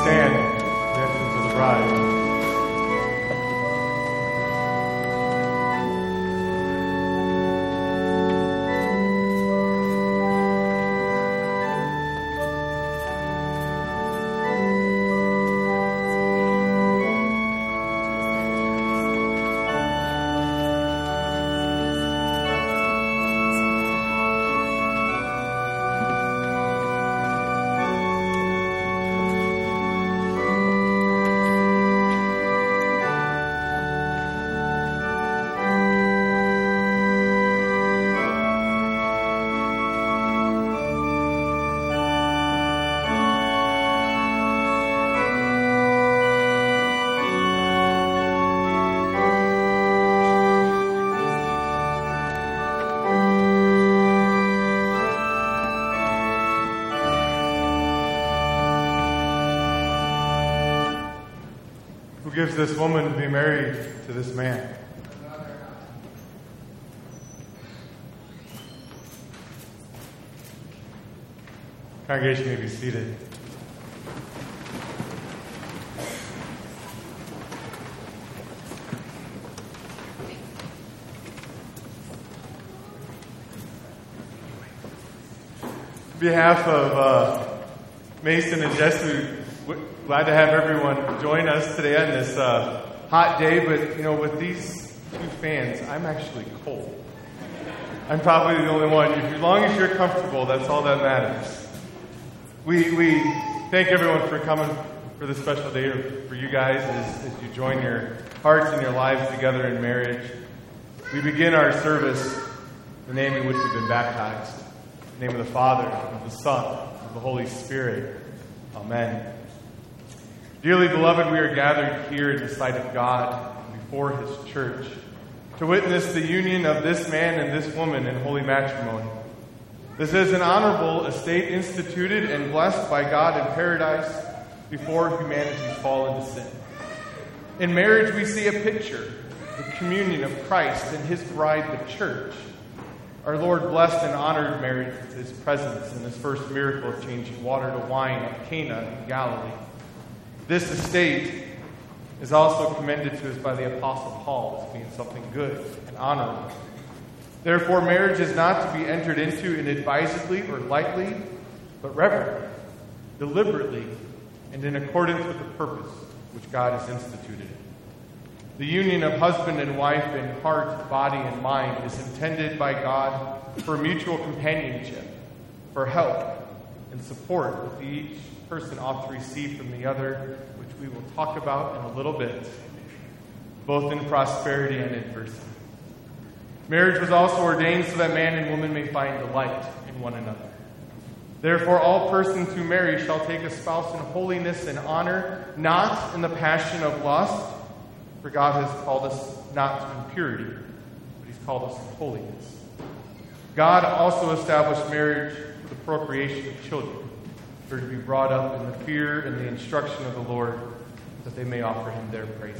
stand at the entrance of the bride. Gives this woman to be married to this man. Congregation may be seated. On behalf of Mason and Jesse, glad to have everyone join us today on this hot day, but with these two fans, I'm actually cold. I'm probably the only one. As long as you're comfortable, that's all that matters. We thank everyone for coming for this special day for you guys as you join your hearts and your lives together in marriage. We begin our service in the name in which we've been baptized. In the name of the Father, of the Son, of the Holy Spirit. Amen. Dearly beloved, we are gathered here in the sight of God before His church to witness the union of this man and this woman in holy matrimony. This is an honorable estate instituted and blessed by God in paradise before humanity's fall into sin. In marriage, we see a picture, the communion of Christ and His bride, the church. Our Lord blessed and honored marriage with His presence in His first miracle of changing water to wine at Cana in Galilee. This estate is also commended to us by the Apostle Paul as being something good and honorable. Therefore, marriage is not to be entered into inadvisedly or lightly, but reverently, deliberately, and in accordance with the purpose which God has instituted. The union of husband and wife in heart, body, and mind is intended by God for mutual companionship, for help and support which each person ought to receive from the other, which we will talk about in a little bit, both in prosperity and adversity. Marriage was also ordained so that man and woman may find delight in one another. Therefore, all persons who marry shall take a spouse in holiness and honor, not in the passion of lust, for God has called us not to impurity, but He's called us to holiness. God also established marriage for the procreation of children, for to be brought up in the fear and the instruction of the Lord, that they may offer Him their praises.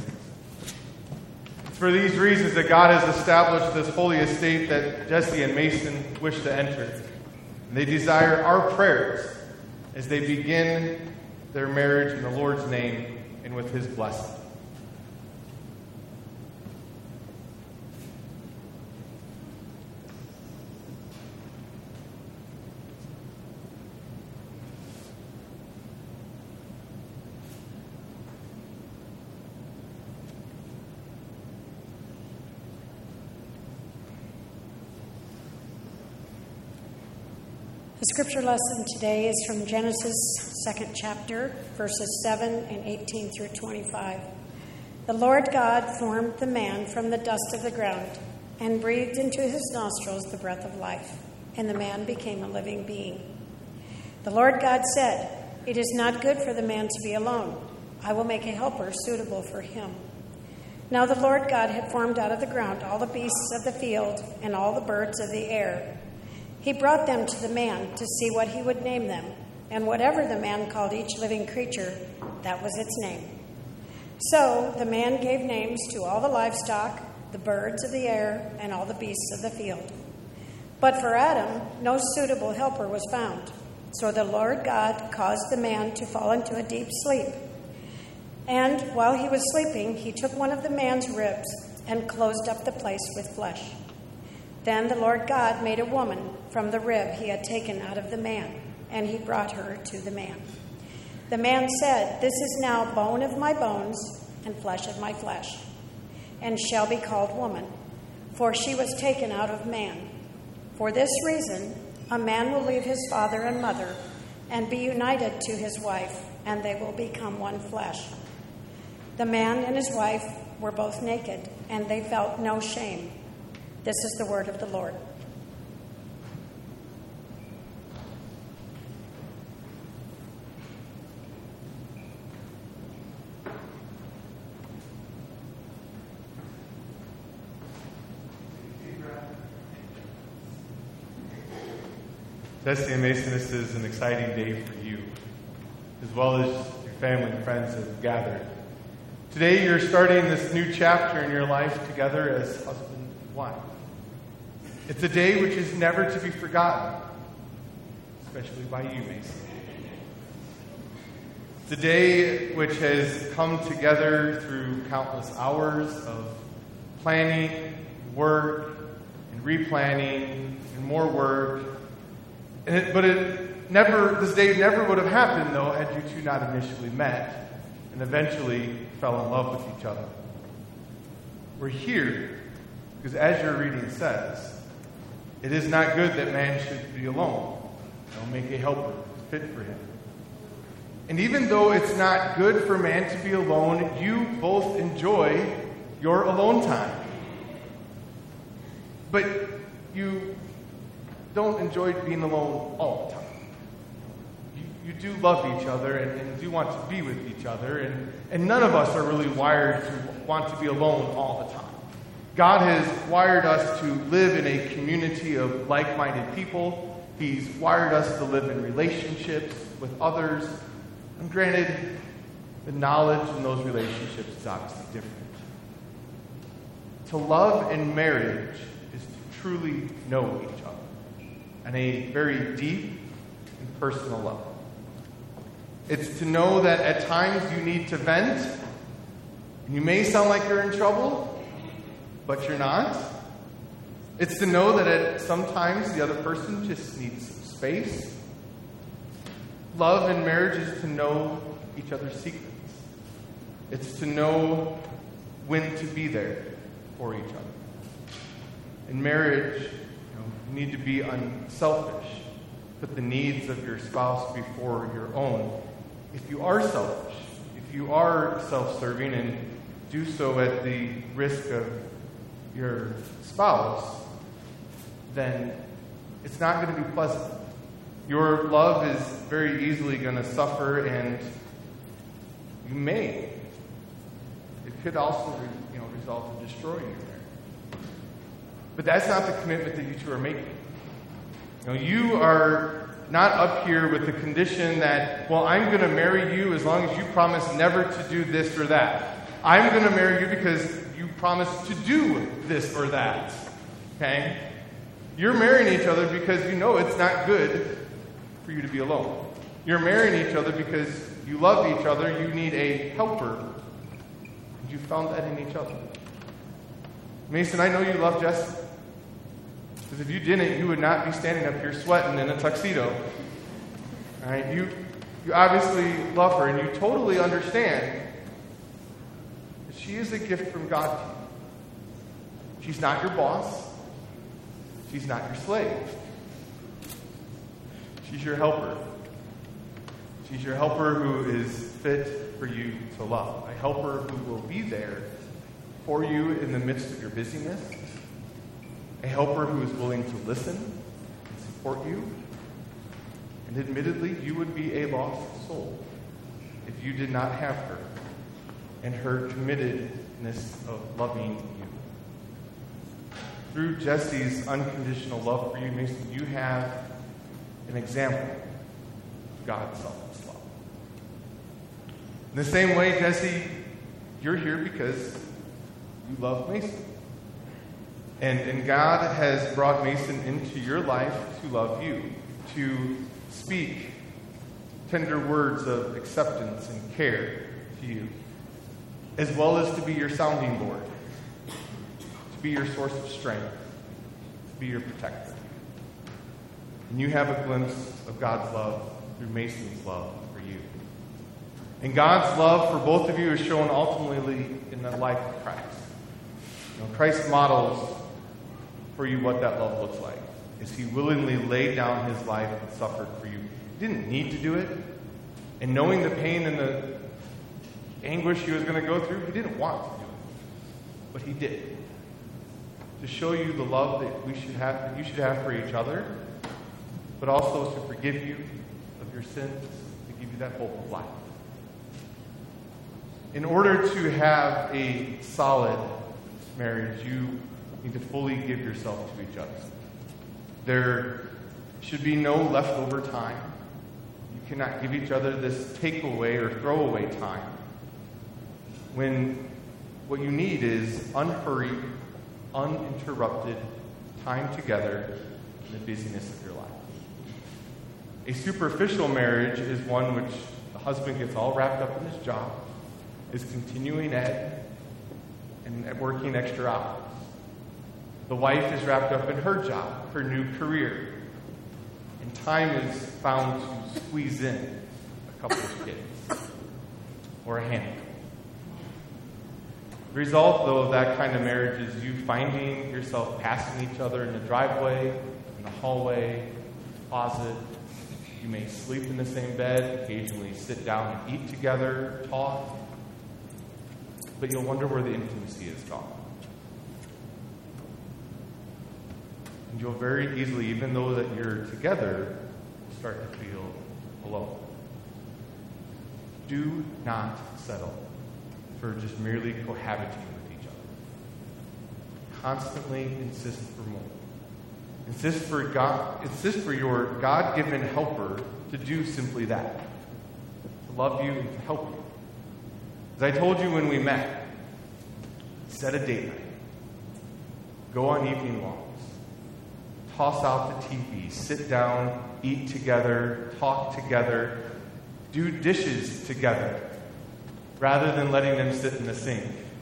It's for these reasons that God has established this holy estate that Jesse and Mason wish to enter. And they desire our prayers as they begin their marriage in the Lord's name and with His blessing. The scripture lesson today is from Genesis 2nd chapter, verses 7 and 18 through 25. The Lord God formed the man from the dust of the ground and breathed into his nostrils the breath of life, and the man became a living being. The Lord God said, "It is not good for the man to be alone. I will make a helper suitable for him." Now the Lord God had formed out of the ground all the beasts of the field and all the birds of the air. He brought them to the man to see what he would name them, and whatever the man called each living creature, that was its name. So the man gave names to all the livestock, the birds of the air, and all the beasts of the field. But for Adam, no suitable helper was found. So the Lord God caused the man to fall into a deep sleep. And while he was sleeping, he took one of the man's ribs and closed up the place with flesh. Then the Lord God made a woman from the rib he had taken out of the man, and he brought her to the man. The man said, "This is now bone of my bones and flesh of my flesh, and shall be called woman, for she was taken out of man. For this reason, a man will leave his father and mother and be united to his wife, and they will become one flesh." The man and his wife were both naked, and they felt no shame. This is the word of the Lord. Jesse and Mason, this is an exciting day for you, as well as your family and friends that have gathered. Today you're starting this new chapter in your life together as husband and wife. It's a day which is never to be forgotten, especially by you, Mason. It's a day which has come together through countless hours of planning, work, and replanning, and more work. This day never would have happened, though, had you two not initially met and eventually fell in love with each other. We're here because, as your reading says, it is not good that man should be alone. I'll make a helper fit for him. And even though it's not good for man to be alone, you both enjoy your alone time. But you don't enjoy being alone all the time. You do love each other and do want to be with each other, and none of us are really wired to want to be alone all the time. God has wired us to live in a community of like-minded people. He's wired us to live in relationships with others. And granted, the knowledge in those relationships is obviously different. To love in marriage is to truly know each other on a very deep and personal level. It's to know that at times you need to vent, and you may sound like you're in trouble, but you're not. It's to know that sometimes the other person just needs some space. Love in marriage is to know each other's secrets. It's to know when to be there for each other. In marriage, you need to be unselfish. Put the needs of your spouse before your own. If you are selfish, if you are self-serving and do so at the risk of your spouse, then it's not going to be pleasant. Your love is very easily going to suffer, and you may. It could also, result in destroying your marriage. But that's not the commitment that you two are making. You are not up here with the condition that, well, I'm going to marry you as long as you promise never to do this or that. I'm going to marry you because you promise to do this or that. Okay? You're marrying each other because you know it's not good for you to be alone. You're marrying each other because you love each other. You need a helper. And you found that in each other. Mason, I know you love Jesse. Because if you didn't, you would not be standing up here sweating in a tuxedo. All right? You obviously love her, and you totally understand that she is a gift from God to you. She's not your boss. She's not your slave. She's your helper. She's your helper who is fit for you to love. A helper who will be there for you in the midst of your busyness. A helper who is willing to listen and support you. And admittedly, you would be a lost soul if you did not have her and her committedness of loving you. Through Jesse's unconditional love for you, Mason, you have an example of God's selfless love. In the same way, Jesse, you're here because you love Mason. And God has brought Mason into your life to love you, to speak tender words of acceptance and care to you, as well as to be your sounding board, to be your source of strength, to be your protector. And you have a glimpse of God's love through Mason's love for you. And God's love for both of you is shown ultimately in the life of Christ. Christ models for you what that love looks like, as he willingly laid down his life and suffered for you. He didn't need to do it. And knowing the pain and the anguish he was going to go through, he didn't want to do it. But he did. To show you the love that you should have for each other, but also to forgive you of your sins, to give you that hope of life. In order to have a solid marriage, you need to fully give yourself to each other. There should be no leftover time. You cannot give each other this takeaway or throwaway time, when what you need is unhurried, uninterrupted time together in the busyness of your life. A superficial marriage is one which the husband gets all wrapped up in his job, is continuing ed, and working extra hours. The wife is wrapped up in her job, her new career, and time is found to squeeze in a couple of kids or a handful. The result, though, of that kind of marriage is you finding yourself passing each other in the driveway, in the hallway, closet. You may sleep in the same bed, occasionally sit down and eat together, talk, but you'll wonder where the intimacy is gone. And you'll very easily, even though that you're together, start to feel alone. Do not settle for just merely cohabiting with each other. Constantly insist for more. Insist for your God-given helper to do simply that. To love you and to help you. As I told you when we met, set a date night. Go on evening walks. Toss out the TV. Sit down, eat together, talk together, do dishes together, rather than letting them sit in the sink.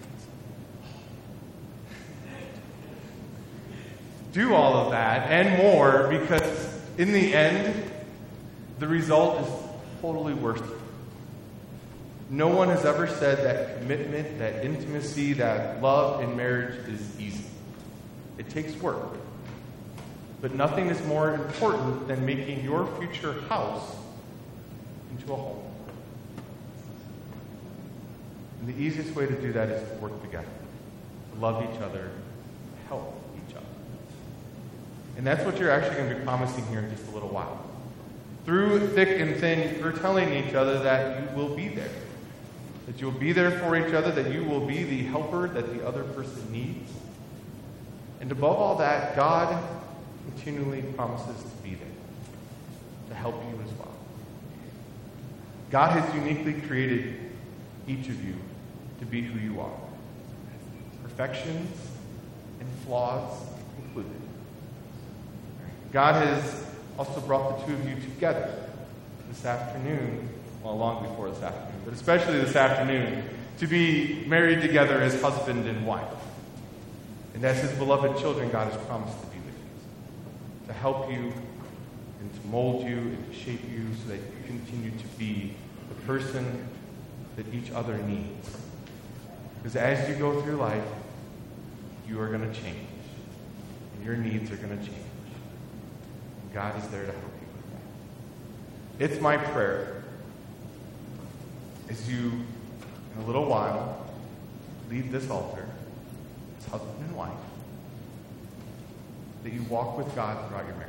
Do all of that and more, because in the end, the result is totally worth it. No one has ever said that commitment, that intimacy, that love in marriage is easy. It takes work. But nothing is more important than making your future house into a home. And the easiest way to do that is to work together, to love each other, to help each other. And that's what you're actually going to be promising here in just a little while. Through thick and thin, you're telling each other that you will be there. That you'll be there for each other, that you will be the helper that the other person needs. And above all that, God continually promises to be there, to help you as well. God has uniquely created each of you to be who you are. Perfections and flaws included. God has also brought the two of you together this afternoon, well, long before this afternoon, but especially this afternoon, to be married together as husband and wife. And as his beloved children, God has promised to be with you, to help you and to mold you and to shape you so that you continue to be the person that each other needs. Because as you go through life, you are going to change. And your needs are going to change. And God is there to help you with that. It's my prayer as you, in a little while, leave this altar as husband and wife, that you walk with God throughout your marriage.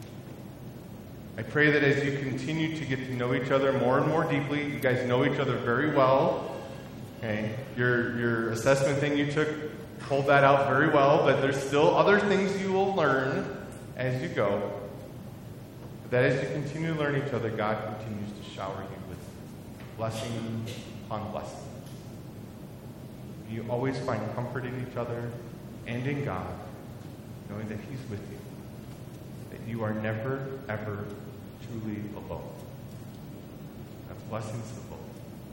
I pray that as you continue to get to know each other more and more deeply, you guys know each other very well. Okay? Your assessment thing you took, pulled that out very well, but there's still other things you will learn as you go. But that as you continue to learn each other, God continues to shower you with blessing upon blessing. You always find comfort in each other and in God, knowing that He's with you, that you are never, ever to truly alone. God's blessings to both.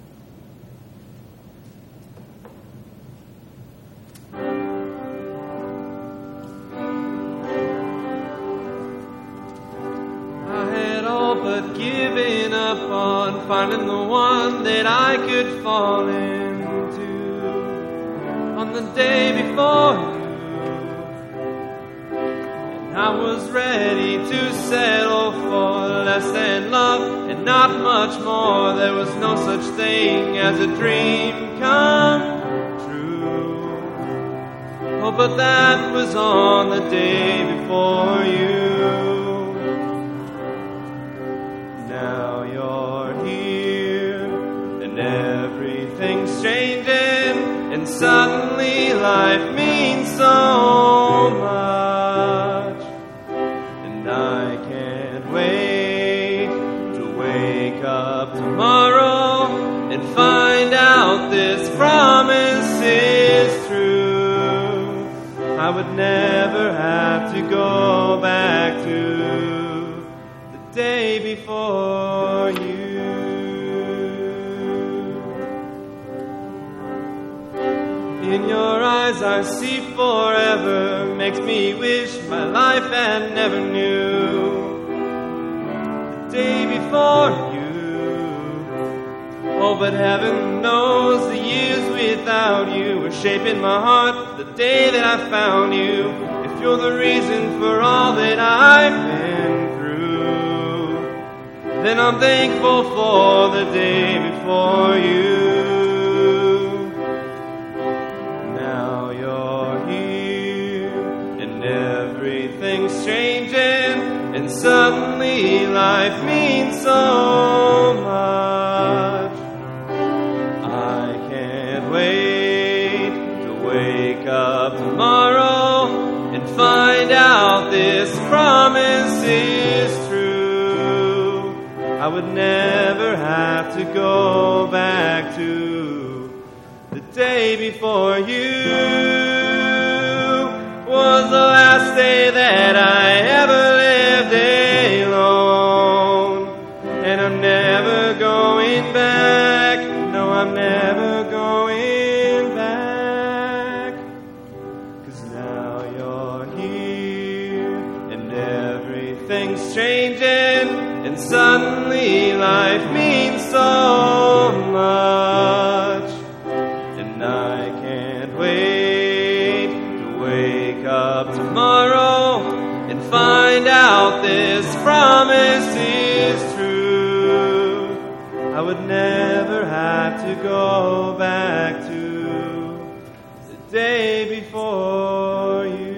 Giving up on finding the one that I could fall into on the day before you. And I was ready to settle for less than love and not much more. There was no such thing as a dream come true. Oh, but that was on the day before you. Now you're here, and everything's changing, and suddenly life means so much. And I can't wait to wake up tomorrow and find out this promise is true. I would never have to go back to day before you. In your eyes I see forever, makes me wish my life had never knew the day before you. Oh, but heaven knows the years without you were shaping my heart the day that I found you. If you're the reason for all that I've been, then I'm thankful for the day before you. Now you're here, and everything's changing, and suddenly life means so much. I can't wait to wake up tomorrow and find out this promise is true. I would never have to go back to the day before you. Was the last day that I ever lived alone. And I'm never going back. No, I'm never going back. 'Cause now you're here, and everything's changing, and suddenly life means so much. And I can't wait to wake up tomorrow and find out this promise is true. I would never have to go back to the day before you.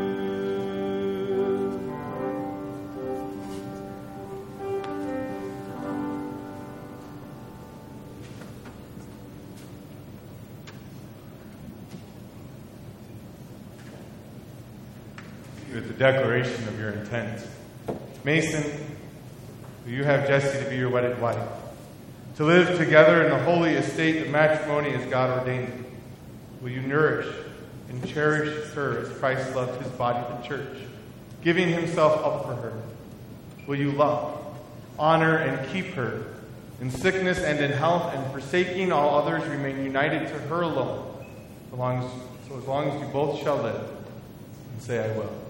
With the declaration of your intent. Mason, will you have Jessie to be your wedded wife, to live together in the holy estate of matrimony as God ordained? Will you nourish and cherish her as Christ loved his body, the church, giving himself up for her? Will you love, honor, and keep her in sickness and in health, and forsaking all others, remain united to her alone, as long as you both shall live? And say, I will.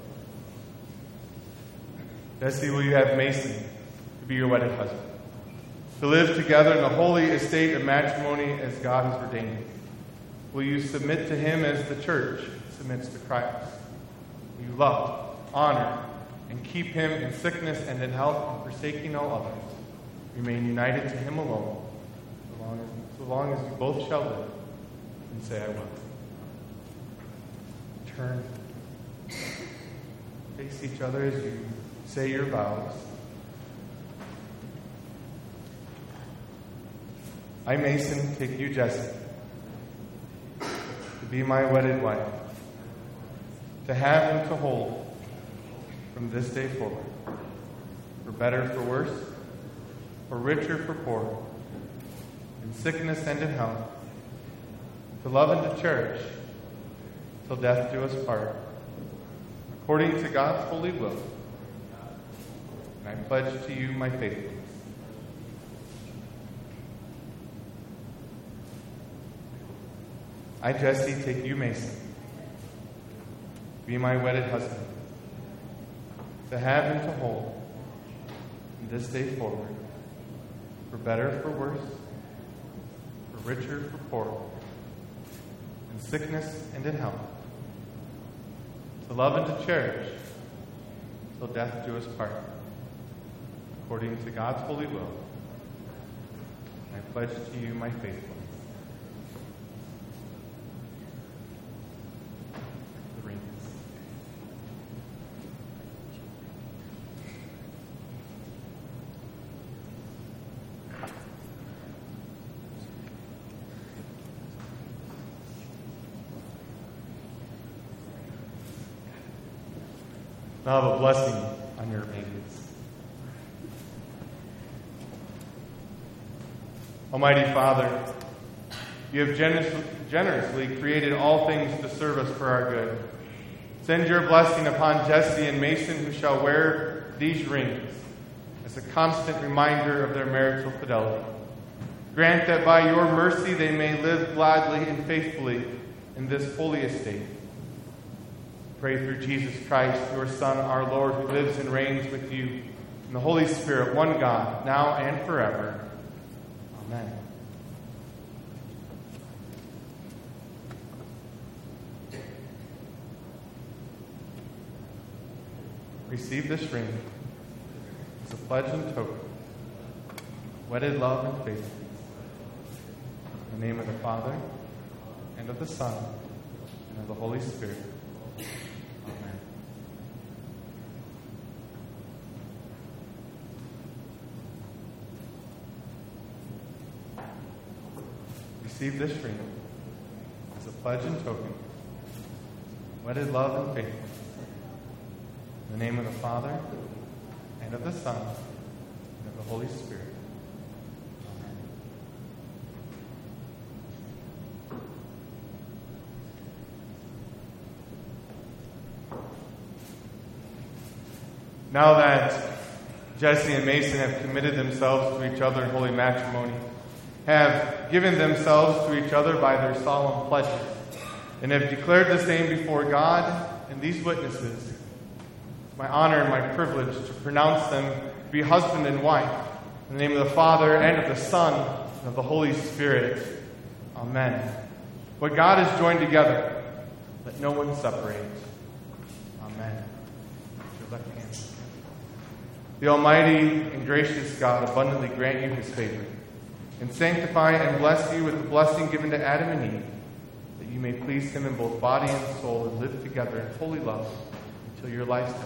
Jessie, will you have Mason to be your wedded husband, to live together in the holy estate of matrimony as God has ordained? Will you submit to him as the church submits to Christ? Will you love, honor, and keep him in sickness and in health, and forsaking all others, remain united to him alone, so long as you both shall live? And say, I will. Turn. Face each other as you say your vows. I, Mason, take you, Jessie, to be my wedded wife, to have and to hold from this day forward, for better, for worse, for richer, for poorer, in sickness and in health, to love and to cherish, till death do us part, according to God's holy will. And I pledge to you my faithfulness. I, Jesse, take you, Mason, be my wedded husband, to have and to hold from this day forward, for better, for worse, for richer, for poorer, in sickness and in health, to love and to cherish, till death do us part, according to God's holy will. I pledge to you my faithfulness. The rings. Now have a blessing on your maidens. Almighty Father, you have generously created all things to serve us for our good. Send your blessing upon Jesse and Mason, who shall wear these rings as a constant reminder of their marital fidelity. Grant that by your mercy they may live gladly and faithfully in this holy estate. Pray through Jesus Christ, your Son, our Lord, who lives and reigns with you in the Holy Spirit, one God, now and forever. Amen. Receive this ring as a pledge and token, wedded love and faithfulness. In the name of the Father, and of the Son, and of the Holy Spirit. Amen. Receive this ring as a pledge and token, wedded love and faithfulness. In the name of the Father, and of the Son, and of the Holy Spirit. Amen. Now that Jesse and Mason have committed themselves to each other in holy matrimony, have given themselves to each other by their solemn pledges, and have declared the same before God and these witnesses, my honor and my privilege to pronounce them to be husband and wife, in the name of the Father, and of the Son, and of the Holy Spirit. Amen. What God has joined together, let no one separate. Amen. Your left hand. The Almighty and gracious God abundantly grant you his favor, and sanctify and bless you with the blessing given to Adam and Eve, that you may please him in both body and soul, and live together in holy love until your lifetime.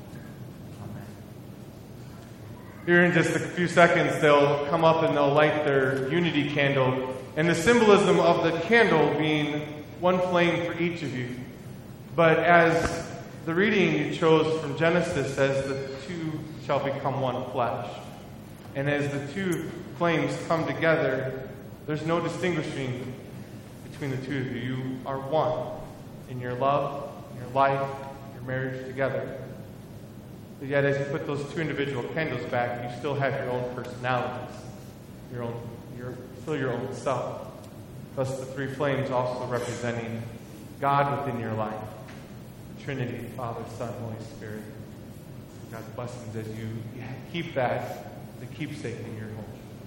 Here in just a few seconds, they'll come up and they'll light their unity candle, and the symbolism of the candle being one flame for each of you. But as the reading you chose from Genesis says, the two shall become one flesh. And as the two flames come together, there's no distinguishing between the two of you. You are one in your love, your life, your marriage together. But yet, as you put those two individual candles back, you still have your own personalities, still your own self. Thus, the three flames also representing God within your life, the Trinity, Father, Son, Holy Spirit. God's blessings as you keep that, the keepsake in your home.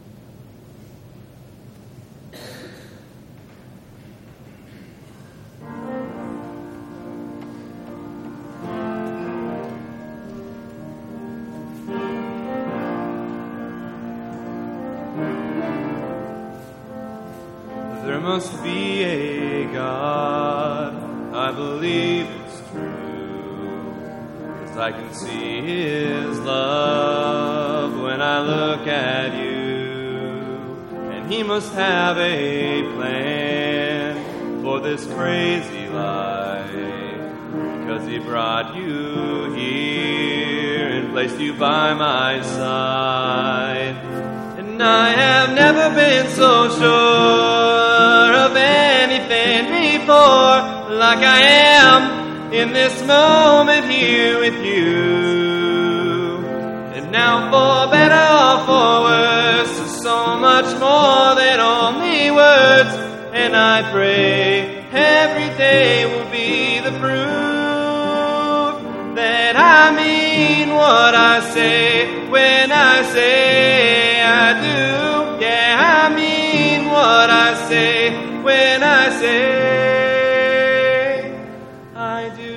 There must be a God, I believe it's true, 'cause I can see his love when I look at you. And he must have a plan for this crazy life, because he brought you here and placed you by my side. And I have never been so sure of anything before, like I am in this moment here with you. And now now for better or for worse, so much more than only words. And I pray every day will be the proof that I mean what I say when I say I do. Yeah, I mean what I say when I say I do.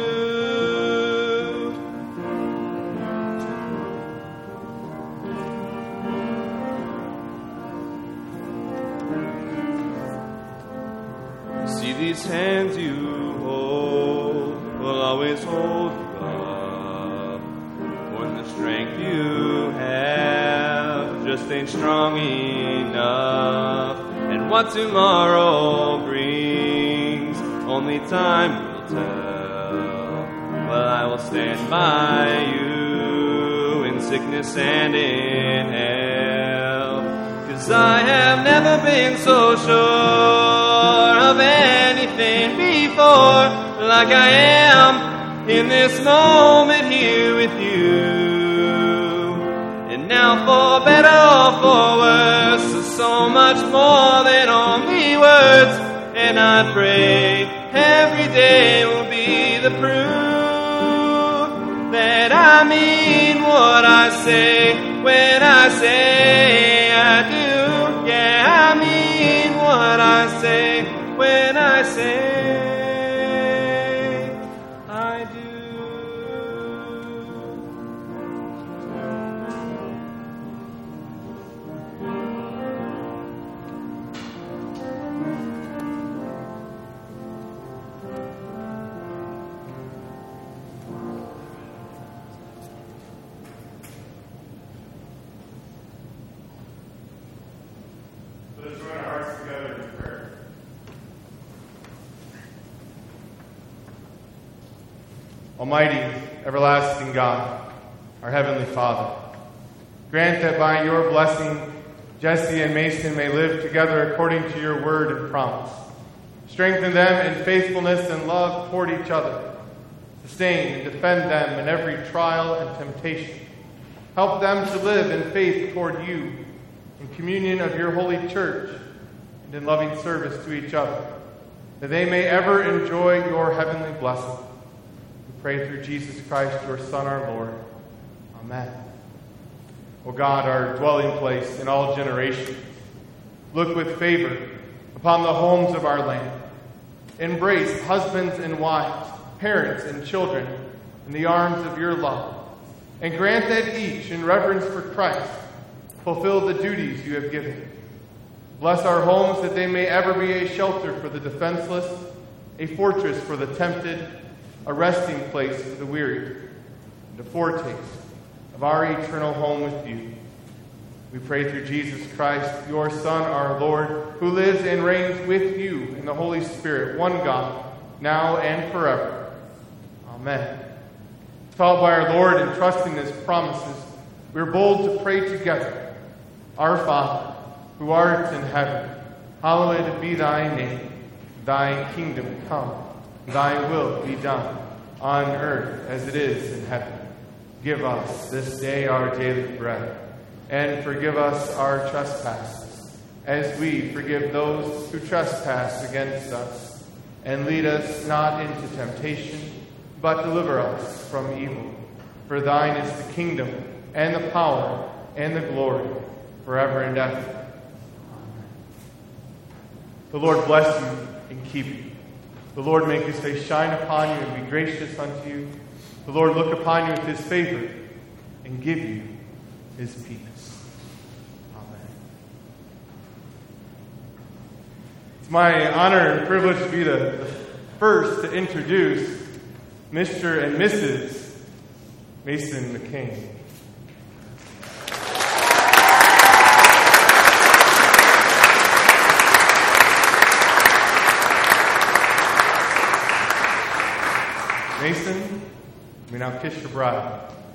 See these hands you hold will always hold you up when the strength you have just ain't strong enough. And what tomorrow brings, only time will tell. Well, I will stand by you in sickness and in hell. 'Cause I have never been so sure of anything before, like I am in this moment here with you. And now for better or for worse, so much more than only words. And I pray every day will be the proof that I mean what I say when I say I do. Yeah, I mean what I say when I say I do. Let us join our hearts together in prayer. Almighty, everlasting God, our Heavenly Father, grant that by your blessing, Jesse and Mason may live together according to your word and promise. Strengthen them in faithfulness and love toward each other. Sustain and defend them in every trial and temptation. Help them to live in faith toward you, in communion of your holy church, and in loving service to each other, that they may ever enjoy your heavenly blessing. We pray through Jesus Christ, your Son, our Lord. Amen. O God, our dwelling place in all generations, look with favor upon the homes of our land. Embrace husbands and wives, parents and children in the arms of your love, and grant that each, in reverence for Christ, fulfill the duties you have given. Bless our homes that they may ever be a shelter for the defenseless, a fortress for the tempted, a resting place for the weary, and a foretaste of our eternal home with you. We pray through Jesus Christ, your Son, our Lord, who lives and reigns with you in the Holy Spirit, one God, now and forever. Amen. Taught by our Lord and trusting his promises, we are bold to pray together. Our Father, who art in heaven, hallowed be thy name. Thy kingdom come, thy will be done, on earth as it is in heaven. Give us this day our daily bread, and forgive us our trespasses, as we forgive those who trespass against us. And lead us not into temptation, but deliver us from evil. For thine is the kingdom, and the power, and the glory, forever and ever. Amen. The Lord bless you and keep you. The Lord make his face shine upon you and be gracious unto you. The Lord look upon you with his favor and give you his peace. Amen. It's my honor and privilege to be the first to introduce Mr. and Mrs. Mason McCain. Mason, you may now kiss your bride.